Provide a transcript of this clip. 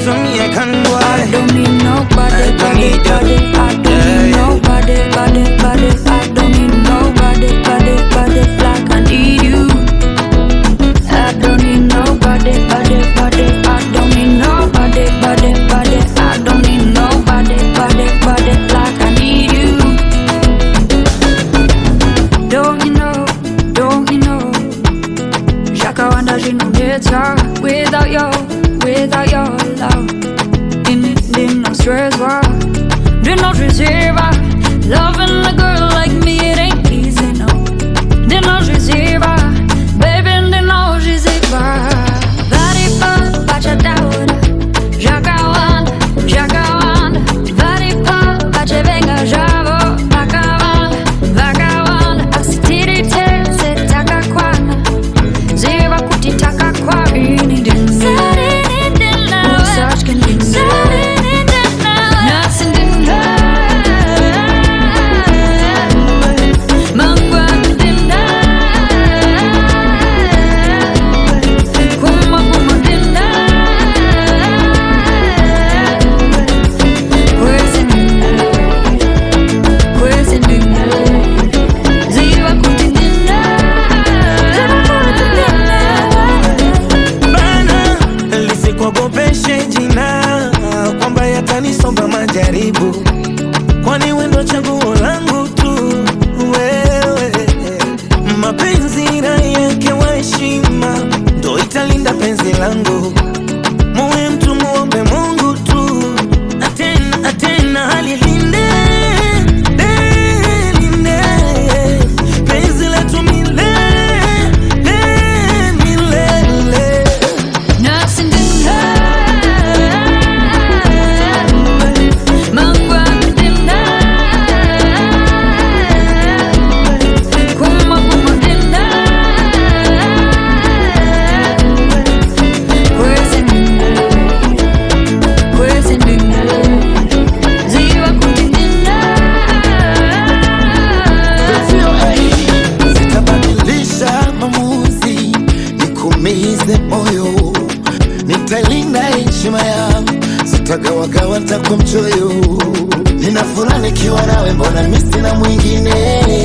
for me, I can't go. I don't need nobody, body, body. I don't need nobody, body, body. I don't need nobody, body, body. Like I need you. I don't need nobody, body, body. I don't need nobody, body, body. I don't need nobody, body, body. Like I need you. Don't you know? Don't you know? Chaque wanda j'ai non d'état without your love. In no stress, why? Did not receive loving a girl like me, it ain't easy, no. Did not receive baby, did not receive body pop, bacha down. Jacawanda, body pop, bacha venga, javo, vagabanda, asitiri se taka kwana, ziva kutitaka kwa ini dini. Such can be nothing in kwamba yatanisomba majaribu, kwani wendo chaguo langu tu wewe. Mapenzi yake wa heshima ndo italinda penzi langu. Muwe mtu muombe Mungu tu, atena halilinde penzi letu milele. Moyo nitalinda heshima yangu, sitagawagawa nitakuwa mchoyo. Nina furaha nikiwa nawe, mbona mimi sina mwingine.